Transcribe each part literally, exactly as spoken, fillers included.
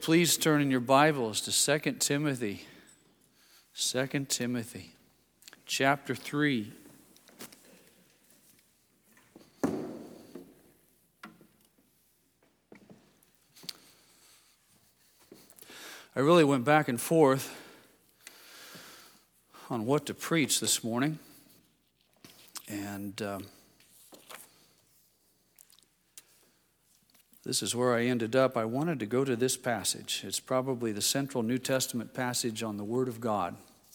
Please turn in your Bibles to Second Timothy. Second Timothy, chapter three. I really went back and forth on what to preach this morning. And um, this is where I ended up. I wanted to go to this passage. It's probably the central New Testament passage on the Word of God.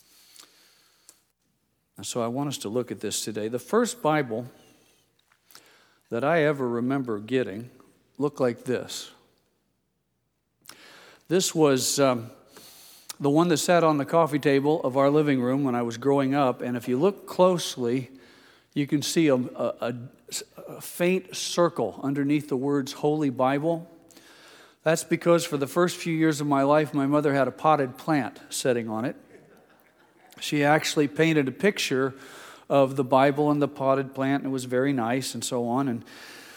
And so I want us to look at this today. The first Bible that I ever remember getting looked like this. This was um, the one that sat on the coffee table of our living room when I was growing up. And if you look closely, you can see a, a, a faint circle underneath the words Holy Bible. That's because for the first few years of my life, my mother had a potted plant sitting on it. She actually painted a picture of the Bible and the potted plant, and it was very nice and so on. And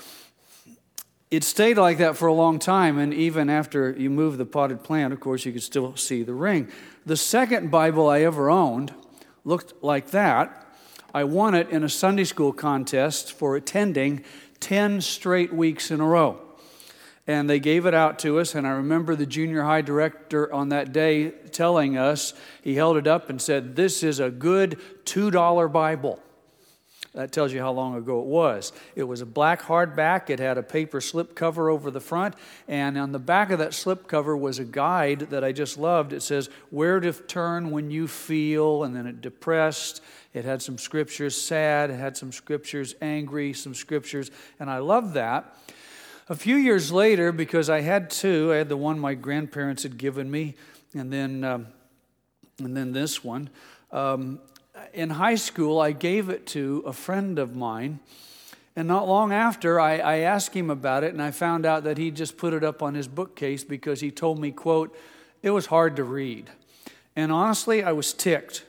it stayed like that for a long time, and even after you move the potted plant, of course, you could still see the ring. The second Bible I ever owned looked like that. I won it in a Sunday school contest for attending ten straight weeks in a row. And they gave it out to us, and I remember the junior high director on that day telling us, he held it up and said, "This is a good two dollar Bible." That tells you how long ago it was. It was a black hardback. It had a paper slipcover over the front. And on the back of that slipcover was a guide that I just loved. It says, "Where to turn when you feel," and then it depressed. It had some scriptures sad. It had some scriptures angry, some scriptures. And I loved that. A few years later, because I had two, I had the one my grandparents had given me, and then, um, and then this one. Um, In high school, I gave it to a friend of mine, and not long after, I, I asked him about it, and I found out that he just put it up on his bookcase because he told me, quote, it was hard to read. And honestly, I was ticked.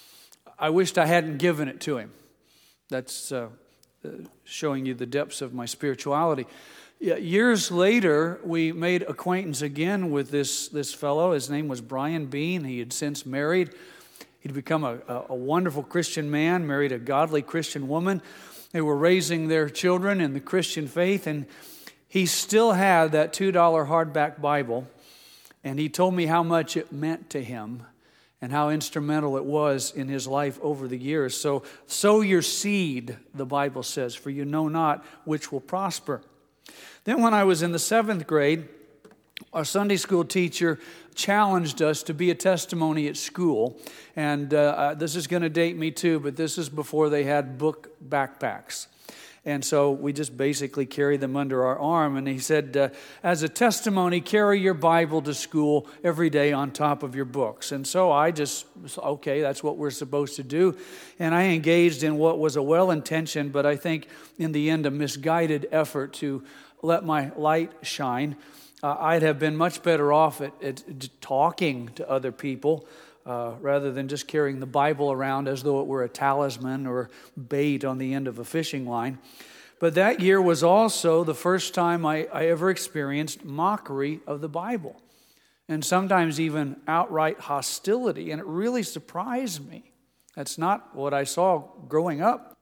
I wished I hadn't given it to him. That's uh, showing you the depths of my spirituality. Yeah, years later, we made acquaintance again with this, this fellow. His name was Brian Bean. He had since married. He'd become a, a wonderful Christian man, married a godly Christian woman. They were raising their children in the Christian faith, and he still had that two dollar hardback Bible, and he told me how much it meant to him and how instrumental it was in his life over the years. So, sow your seed, the Bible says, for you know not which will prosper. Then when I was in the seventh grade, our Sunday school teacher challenged us to be a testimony at school. And uh, this is going to date me too, but this is before they had book backpacks. And so we just basically carried them under our arm. And he said, uh, as a testimony, carry your Bible to school every day on top of your books. And so I just, okay, that's what we're supposed to do. And I engaged in what was a well-intentioned, but I think in the end a misguided effort to let my light shine. Uh, I'd have been much better off at, at talking to other people uh, rather than just carrying the Bible around as though it were a talisman or bait on the end of a fishing line. But that year was also the first time I, I ever experienced mockery of the Bible, and sometimes even outright hostility, and it really surprised me. That's not what I saw growing up.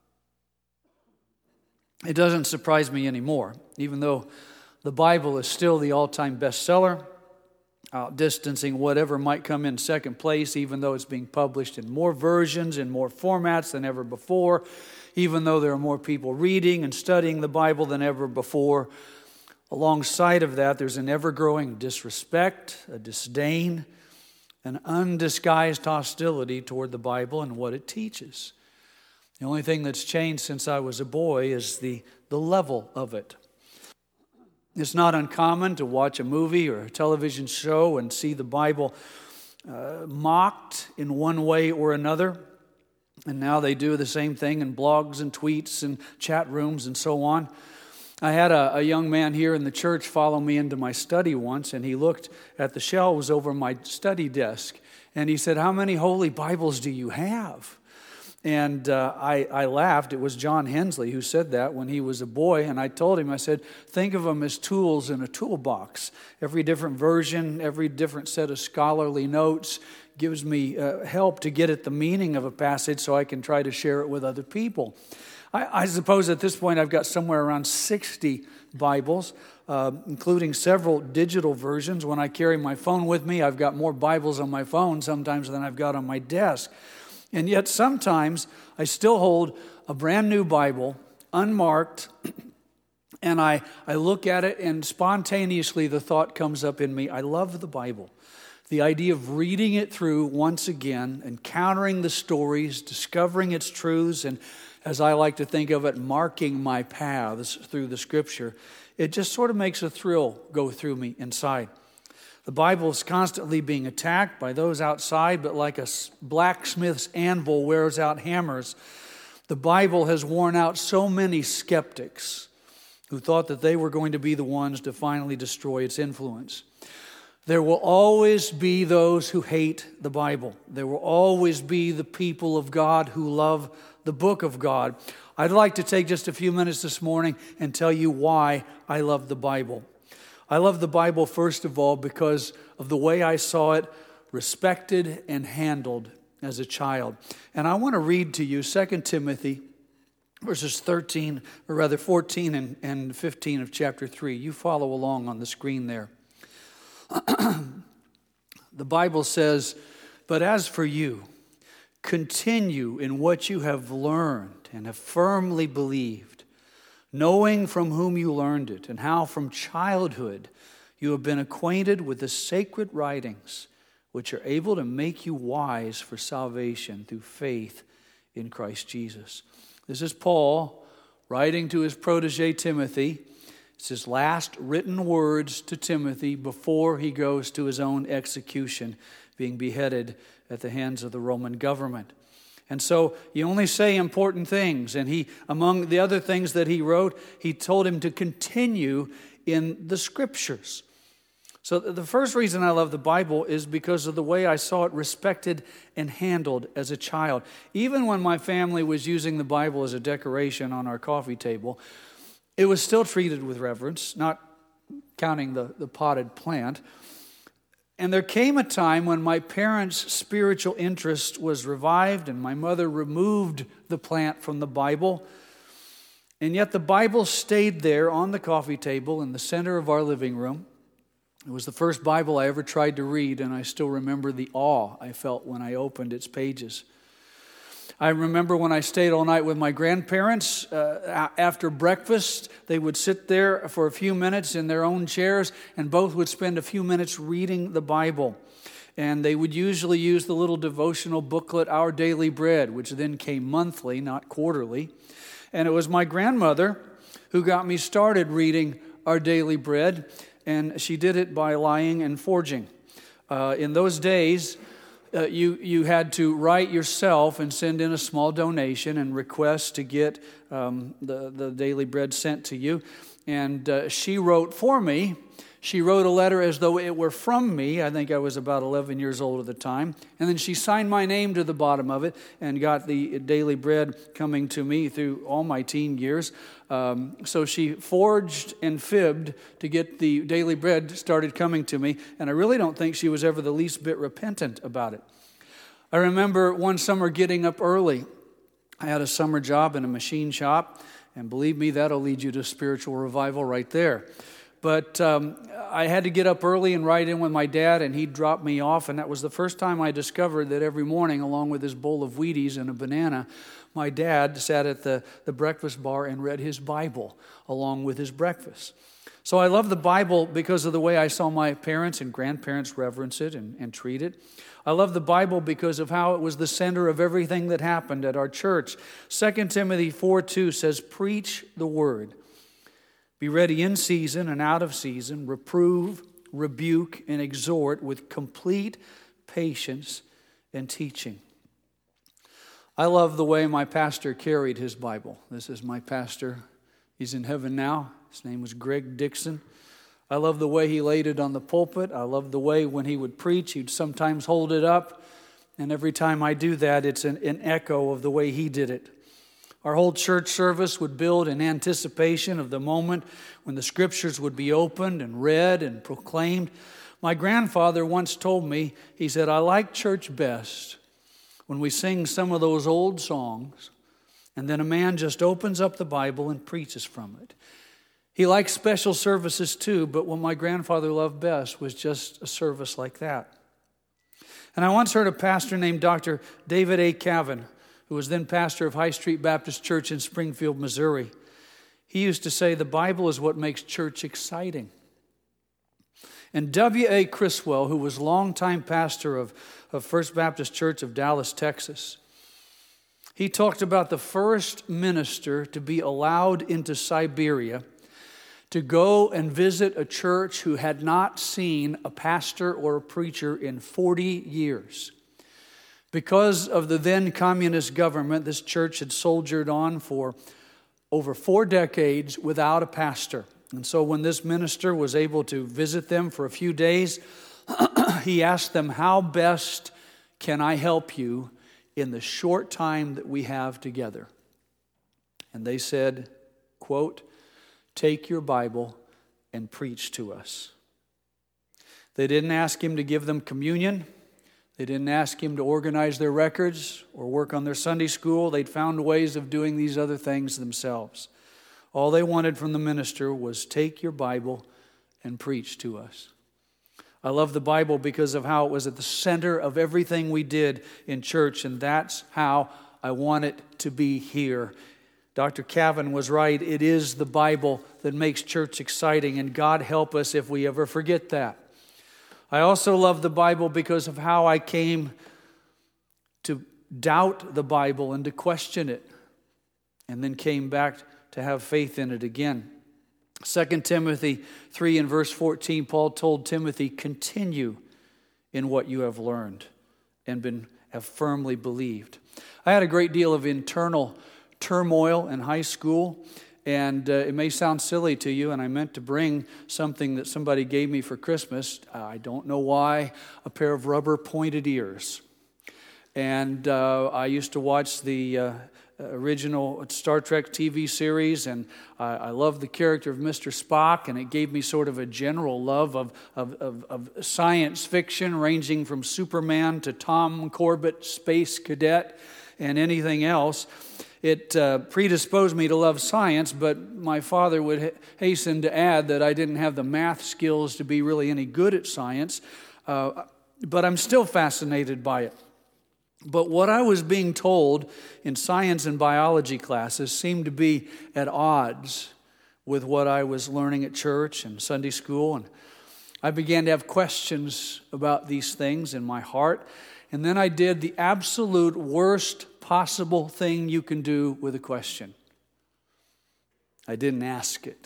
It doesn't surprise me anymore, even though the Bible is still the all-time bestseller, outdistancing whatever might come in second place, even though it's being published in more versions and more formats than ever before, even though there are more people reading and studying the Bible than ever before. Alongside of that, there's an ever-growing disrespect, a disdain, an undisguised hostility toward the Bible and what it teaches. The only thing that's changed since I was a boy is the, the level of it. It's not uncommon to watch a movie or a television show and see the Bible uh, mocked in one way or another. And now they do the same thing in blogs and tweets and chat rooms and so on. I had a, a young man here in the church follow me into my study once, and he looked at the shelves over my study desk, and he said, "How many Holy Bibles do you have?" And uh, I, I laughed. It was John Hensley who said that when he was a boy. And I told him, I said, think of them as tools in a toolbox. Every different version, every different set of scholarly notes gives me uh, help to get at the meaning of a passage so I can try to share it with other people. I, I suppose at this point I've got somewhere around sixty Bibles, uh, including several digital versions. When I carry my phone with me, I've got more Bibles on my phone sometimes than I've got on my desk. And yet sometimes I still hold a brand new Bible, unmarked, and I, I look at it and spontaneously the thought comes up in me, I love the Bible. The idea of reading it through once again, encountering the stories, discovering its truths, and as I like to think of it, marking my paths through the Scripture, it just sort of makes a thrill go through me inside. The Bible is constantly being attacked by those outside, but like a blacksmith's anvil wears out hammers, the Bible has worn out so many skeptics who thought that they were going to be the ones to finally destroy its influence. There will always be those who hate the Bible. There will always be the people of God who love the book of God. I'd like to take just a few minutes this morning and tell you why I love the Bible. I love the Bible, first of all, because of the way I saw it respected and handled as a child. And I want to read to you Second Timothy verses thirteen, or rather fourteen and, and fifteen of chapter three. You follow along on the screen there. The Bible says, "But as for you, continue in what you have learned and have firmly believed, knowing from whom you learned it, and how from childhood you have been acquainted with the sacred writings, which are able to make you wise for salvation through faith in Christ Jesus." This is Paul writing to his protege Timothy. It's his last written words to Timothy before he goes to his own execution, being beheaded at the hands of the Roman government. And so you only say important things. And he, among the other things that he wrote, he told him to continue in the Scriptures. So the first reason I love the Bible is because of the way I saw it respected and handled as a child. Even when my family was using the Bible as a decoration on our coffee table, it was still treated with reverence, not counting the, the potted plant. And there came a time when my parents' spiritual interest was revived and my mother removed the plant from the Bible. And yet the Bible stayed there on the coffee table in the center of our living room. It was the first Bible I ever tried to read, and I still remember the awe I felt when I opened its pages. I remember when I stayed all night with my grandparents. Uh, after breakfast, they would sit there for a few minutes in their own chairs, and both would spend a few minutes reading the Bible. And they would usually use the little devotional booklet, Our Daily Bread, which then came monthly, not quarterly. And it was my grandmother who got me started reading Our Daily Bread, and she did it by lying and forging. Uh, in those days, Uh, you, you had to write yourself and send in a small donation and request to get um, the, the daily bread sent to you. And uh, she wrote for me. She wrote a letter as though it were from me. I think I was about eleven years old at the time. And then she signed my name to the bottom of it and got the daily bread coming to me through all my teen years. Um, so she forged and fibbed to get the daily bread started coming to me. And I really don't think she was ever the least bit repentant about it. I remember one summer getting up early. I had a summer job in a machine shop. And believe me, that'll lead you to spiritual revival right there. But um, I had to get up early and ride in with my dad, and he'd drop me off. And that was the first time I discovered that every morning, along with his bowl of Wheaties and a banana, my dad sat at the, the breakfast bar and read his Bible along with his breakfast. So I love the Bible because of the way I saw my parents and grandparents reverence it and, and treat it. I love the Bible because of how it was the center of everything that happened at our church. Second Timothy four two says, "Preach the word. Be ready in season and out of season, reprove, rebuke, and exhort with complete patience and teaching." I love the way my pastor carried his Bible. This is my pastor. He's in heaven now. His name was Greg Dixon. I love the way he laid it on the pulpit. I love the way when he would preach, he'd sometimes hold it up And every time I do that, it's an, an echo of the way he did it. Our whole church service would build in anticipation of the moment when the scriptures would be opened and read and proclaimed. My grandfather once told me, he said, I like church best when we sing some of those old songs and then a man just opens up the Bible and preaches from it. He liked special services too, but what my grandfather loved best was just a service like that. And I once heard a pastor named Doctor David A. Cavan, who was then pastor of High Street Baptist Church in Springfield, Missouri. He used to say, the Bible is what makes church exciting. And W A Criswell, who was longtime pastor of, of First Baptist Church of Dallas, Texas, he talked about the first minister to be allowed into Siberia to go and visit a church who had not seen a pastor or a preacher in forty years. Because of the then communist government, this church had soldiered on for over four decades without a pastor. And so when this minister was able to visit them for a few days, he asked them, how best can I help you in the short time that we have together? And they said, quote, take your Bible and preach to us. They didn't ask him to give them communion. They didn't ask him to organize their records or work on their Sunday school. They'd found ways of doing these other things themselves. All they wanted from the minister was take your Bible and preach to us. I love the Bible because of how it was at the center of everything we did in church, and that's how I want it to be here. Doctor Cavan was right. It is the Bible that makes church exciting, and God help us if we ever forget that. I also love the Bible because of how I came to doubt the Bible and to question it, and then came back to have faith in it again. Second Timothy three and verse fourteen, Paul told Timothy, continue in what you have learned and been have firmly believed. I had a great deal of internal turmoil in high school, and uh, it may sound silly to you, and I meant to bring something that somebody gave me for Christmas. Uh, I don't know why, a pair of rubber pointed ears. And uh, I used to watch the uh, original Star Trek T V series, and I, I loved the character of Mister Spock, and it gave me sort of a general love of, of, of, of science fiction, ranging from Superman to Tom Corbett, Space Cadet, and anything else. It uh, predisposed me to love science, but my father would ha- hasten to add that I didn't have the math skills to be really any good at science, uh, but I'm still fascinated by it. But what I was being told in science and biology classes seemed to be at odds with what I was learning at church and Sunday school. And I began to have questions about these things in my heart. And then I did the absolute worst possible thing you can do with a question. I didn't ask it.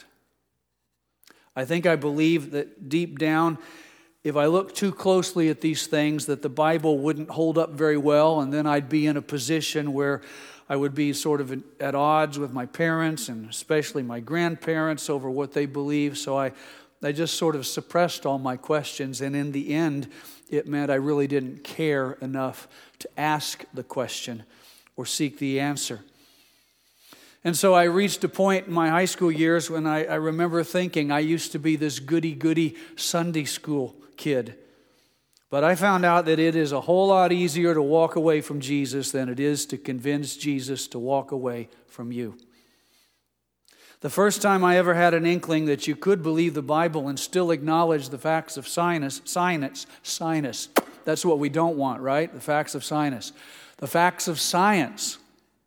I think I believe that deep down, if I look too closely at these things, that the Bible wouldn't hold up very well, and then I'd be in a position where I would be sort of at odds with my parents and especially my grandparents over what they believe. So I, I just sort of suppressed all my questions, and in the end, it meant I really didn't care enough to ask the question or seek the answer. And so I reached a point in my high school years when I, I remember thinking I used to be this goody-goody Sunday school kid. But I found out that it is a whole lot easier to walk away from Jesus than it is to convince Jesus to walk away from you. The first time I ever had an inkling that you could believe the Bible and still acknowledge the facts of sinus, sinus, sinus. That's what we don't want, right? The facts of sinus. The facts of science.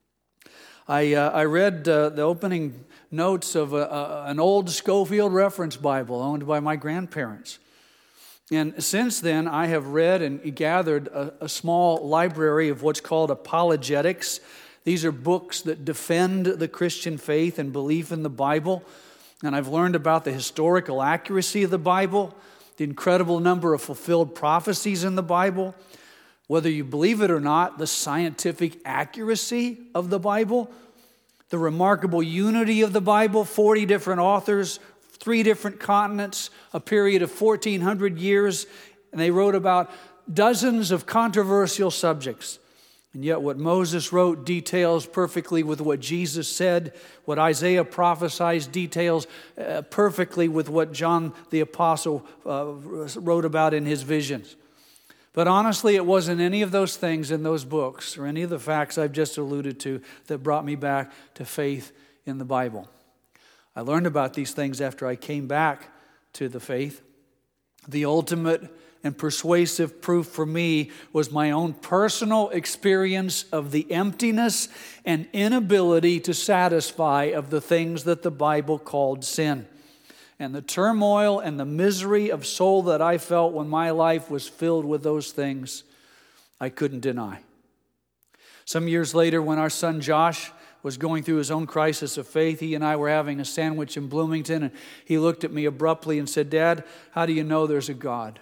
I uh, I read uh, the opening notes of a, a, an old Schofield Reference Bible owned by my grandparents. And since then, I have read and gathered a, a small library of what's called apologetics. These are books that defend the Christian faith and belief in the Bible. And I've learned about the historical accuracy of the Bible, the incredible number of fulfilled prophecies in the Bible, whether you believe it or not, the scientific accuracy of the Bible, the remarkable unity of the Bible, forty different authors, three different continents, a period of fourteen hundred years, and they wrote about dozens of controversial subjects. And yet what Moses wrote details perfectly with what Jesus said. What Isaiah prophesies details uh, perfectly with what John the Apostle uh, wrote about in his visions. But honestly, it wasn't any of those things in those books or any of the facts I've just alluded to that brought me back to faith in the Bible. I learned about these things after I came back to the faith. The ultimate and persuasive proof for me was my own personal experience of the emptiness and inability to satisfy of the things that the Bible called sin. And the turmoil and the misery of soul that I felt when my life was filled with those things, I couldn't deny. Some years later, when our son Josh was going through his own crisis of faith, he and I were having a sandwich in Bloomington, and he looked at me abruptly and said, "Dad, how do you know there's a God?"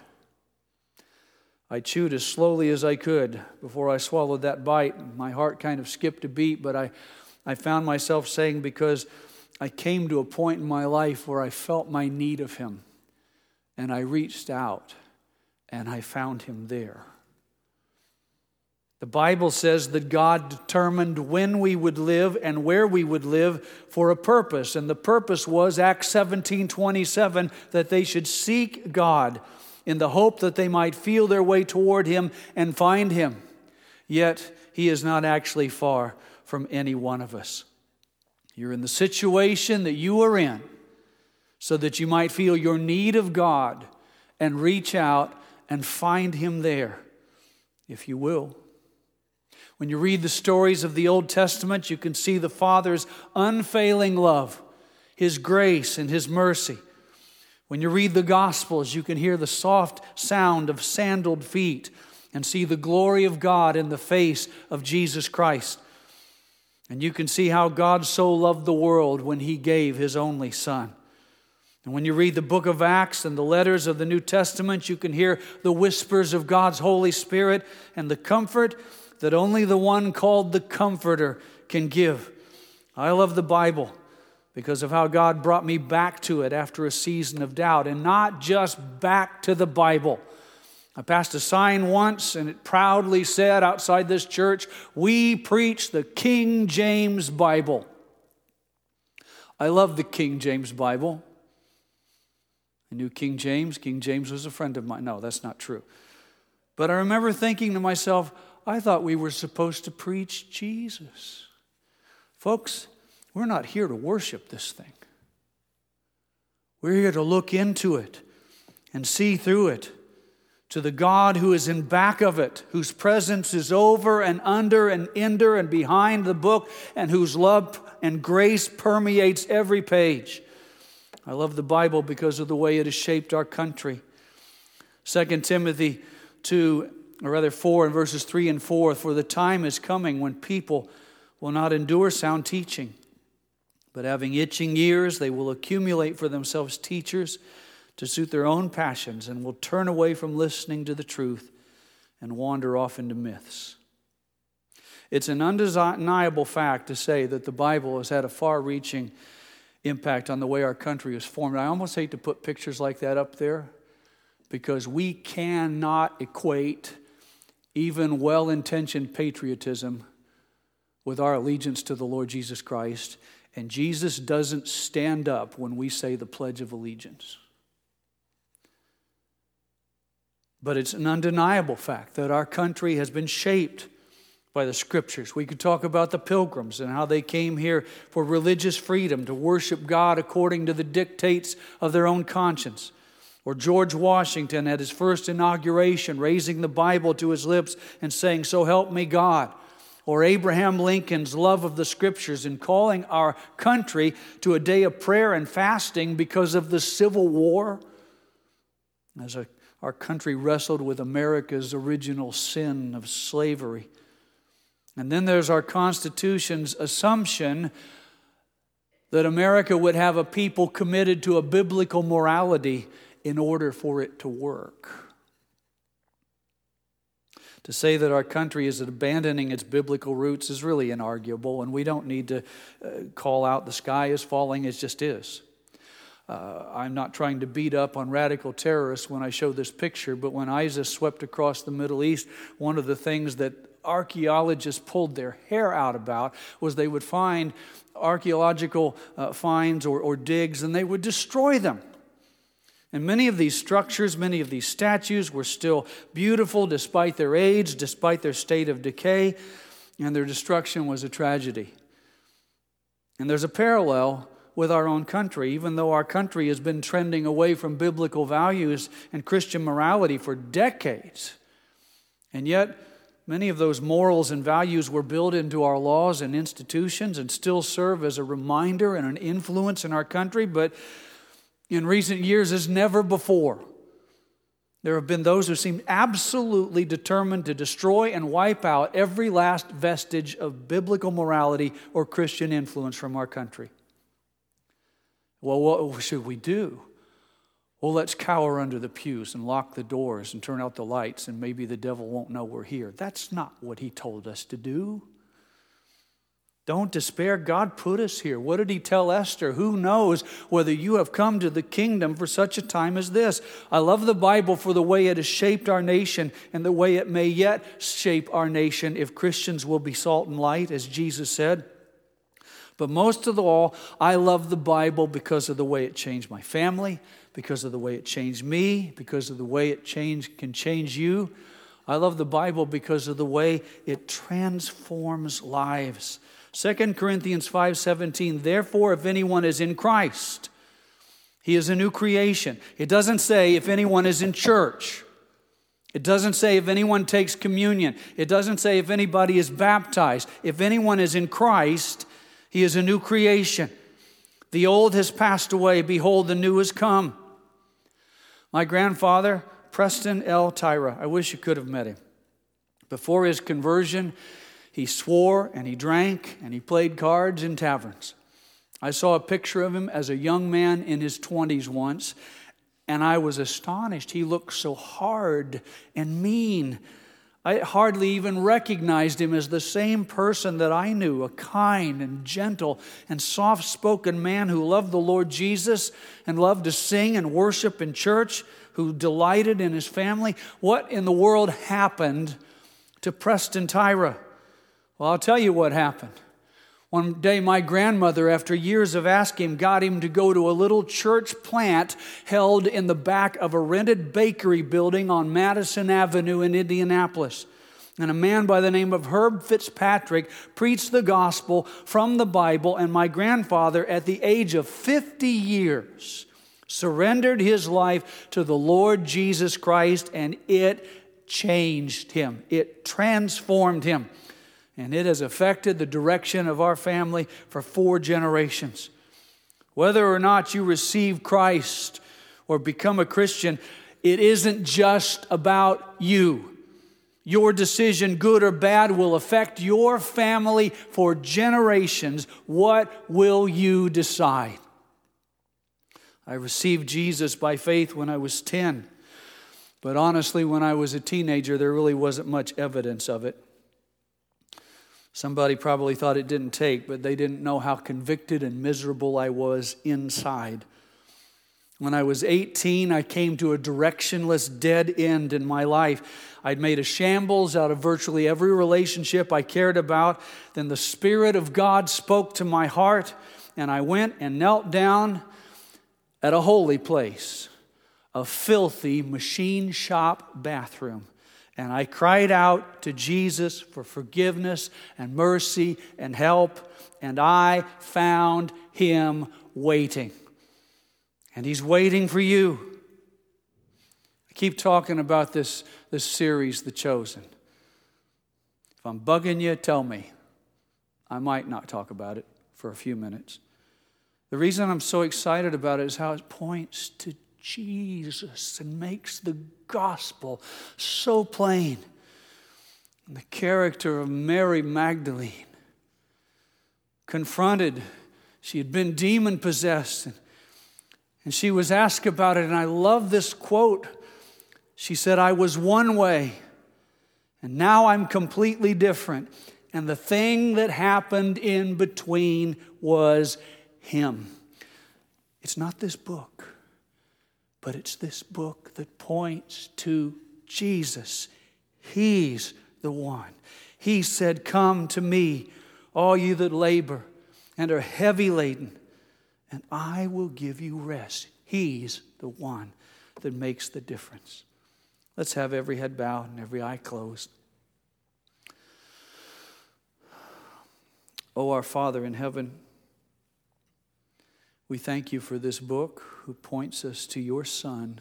I chewed as slowly as I could before I swallowed that bite. My heart kind of skipped a beat, but I, I found myself saying, because I came to a point in my life where I felt my need of Him, and I reached out, and I found Him there. The Bible says that God determined when we would live and where we would live for a purpose. And the purpose was, Acts seventeen twenty-seven, that they should seek God in the hope that they might feel their way toward Him and find Him. Yet He is not actually far from any one of us. You're in the situation that you are in so that you might feel your need of God and reach out and find Him there, if you will. When you read the stories of the Old Testament, you can see the Father's unfailing love, His grace and His mercy. When you read the Gospels, you can hear the soft sound of sandaled feet and see the glory of God in the face of Jesus Christ. And you can see how God so loved the world when He gave His only Son. And when you read the book of Acts and the letters of the New Testament, you can hear the whispers of God's Holy Spirit and the comfort that only the one called the Comforter can give. I love the Bible because of how God brought me back to it after a season of doubt, and not just back to the Bible. I passed a sign once, and it proudly said outside this church, "We preach the King James Bible." I love the King James Bible. I knew King James. King James was a friend of mine. No, that's not true. But I remember thinking to myself, I thought we were supposed to preach Jesus. Folks, we're not here to worship this thing. We're here to look into it and see through it to the God who is in back of it, whose presence is over and under and under and behind the book, and whose love and grace permeates every page. I love the Bible because of the way it has shaped our country. Second Timothy two, or rather four, in verses three and four, "For the time is coming when people will not endure sound teaching, but having itching ears, they will accumulate for themselves teachers to suit their own passions, and will turn away from listening to the truth and wander off into myths." It's an undeniable fact to say that the Bible has had a far-reaching impact on the way our country is formed. I almost hate to put pictures like that up there because we cannot equate even well-intentioned patriotism with our allegiance to the Lord Jesus Christ. And Jesus doesn't stand up when we say the Pledge of Allegiance. But it's an undeniable fact that our country has been shaped by the Scriptures. We could talk about the Pilgrims and how they came here for religious freedom, to worship God according to the dictates of their own conscience. Or George Washington at his first inauguration, raising the Bible to his lips and saying, "So help me God." Or Abraham Lincoln's love of the Scriptures and calling our country to a day of prayer and fasting because of the Civil War. As a, our country wrestled with America's original sin of slavery. And then there's our Constitution's assumption that America would have a people committed to a biblical morality in order for it to work. To say that our country is abandoning its biblical roots is really inarguable, and we don't need to uh, call out the sky is falling, it just is. Uh, I'm not trying to beat up on radical terrorists when I show this picture, but when ISIS swept across the Middle East, one of the things that archaeologists pulled their hair out about was they would find archaeological uh, finds or, or digs, and they would destroy them. And many of these structures, many of these statues were still beautiful despite their age, despite their state of decay, and their destruction was a tragedy. And there's a parallel with our own country. Even though our country has been trending away from biblical values and Christian morality for decades, and yet many of those morals and values were built into our laws and institutions and still serve as a reminder and an influence in our country. But in recent years, as never before, there have been those who seem absolutely determined to destroy and wipe out every last vestige of biblical morality or Christian influence from our country. Well, what should we do? Well, let's cower under the pews and lock the doors and turn out the lights, and maybe the devil won't know we're here. That's not what he told us to do. Don't despair. God put us here. What did he tell Esther? Who knows whether you have come to the kingdom for such a time as this? I love the Bible for the way it has shaped our nation and the way it may yet shape our nation if Christians will be salt and light, as Jesus said. But most of all, I love the Bible because of the way it changed my family, because of the way it changed me, because of the way it change, can change you. I love the Bible because of the way it transforms lives. Second Corinthians five seventeen, therefore, if anyone is in Christ, he is a new creation. It doesn't say if anyone is in church. It doesn't say if anyone takes communion. It doesn't say if anybody is baptized. If anyone is in Christ, he is a new creation. The old has passed away. Behold, the new has come. My grandfather, Preston L. Tyra, I wish you could have met him. Before his conversion, he swore and he drank and he played cards in taverns. I saw a picture of him as a young man in his twenties once, and I was astonished. He looked so hard and mean. I hardly even recognized him as the same person that I knew, a kind and gentle and soft-spoken man who loved the Lord Jesus and loved to sing and worship in church, who delighted in his family. What in the world happened to Preston Tyra? Well, I'll tell you what happened. One day, my grandmother, after years of asking him, got him to go to a little church plant held in the back of a rented bakery building on Madison Avenue in Indianapolis. And a man by the name of Herb Fitzpatrick preached the gospel from the Bible, and my grandfather, at the age of fifty years, surrendered his life to the Lord Jesus Christ, and it changed him. It transformed him. And it has affected the direction of our family for four generations. Whether or not you receive Christ or become a Christian, it isn't just about you. Your decision, good or bad, will affect your family for generations. What will you decide? I received Jesus by faith when I was ten. But honestly, when I was a teenager, there really wasn't much evidence of it. Somebody probably thought it didn't take, but they didn't know how convicted and miserable I was inside. When I was eighteen, I came to a directionless dead end in my life. I'd made a shambles out of virtually every relationship I cared about. Then the Spirit of God spoke to my heart, and I went and knelt down at a holy place, a filthy machine shop bathroom. And I cried out to Jesus for forgiveness and mercy and help, and I found him waiting. And he's waiting for you. I keep talking about this, this series, The Chosen. If I'm bugging you, tell me. I might not talk about it for a few minutes. The reason I'm so excited about it is how it points to Jesus and makes the gospel so plain. And the character of Mary Magdalene, confronted, she had been demon-possessed, and, and she was asked about it, and I love this quote. She said, I was one way, and now I'm completely different, and the thing that happened in between was him. It's not this book, but it's this book that points to Jesus. He's the one. He said, "Come to me, all you that labor and are heavy laden, and I will give you rest." He's the one that makes the difference. Let's have every head bowed and every eye closed. Oh, our Father in heaven, we thank you for this book who points us to your Son.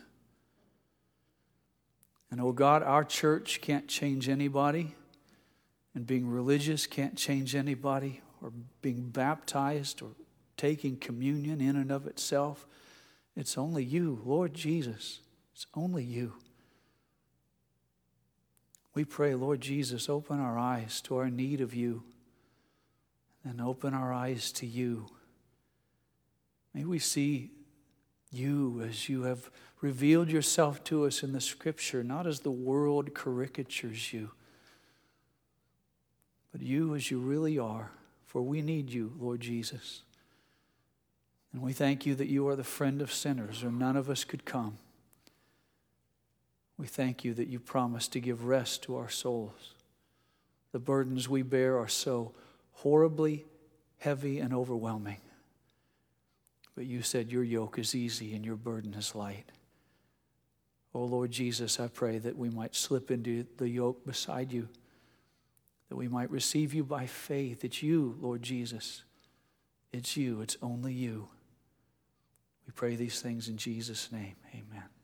And oh God, our church can't change anybody, and being religious can't change anybody, or being baptized or taking communion in and of itself. It's only you, Lord Jesus. It's only you. We pray, Lord Jesus, open our eyes to our need of you, and open our eyes to you. May we see you as you have revealed yourself to us in the Scripture, not as the world caricatures you, but you as you really are, for we need you, Lord Jesus. And we thank you that you are the friend of sinners, or none of us could come. We thank you that you promised to give rest to our souls. The burdens we bear are so horribly heavy and overwhelming. But you said your yoke is easy and your burden is light. Oh Lord Jesus, I pray that we might slip into the yoke beside you, that we might receive you by faith. It's you, Lord Jesus. It's you. It's only you. We pray these things in Jesus' name. Amen.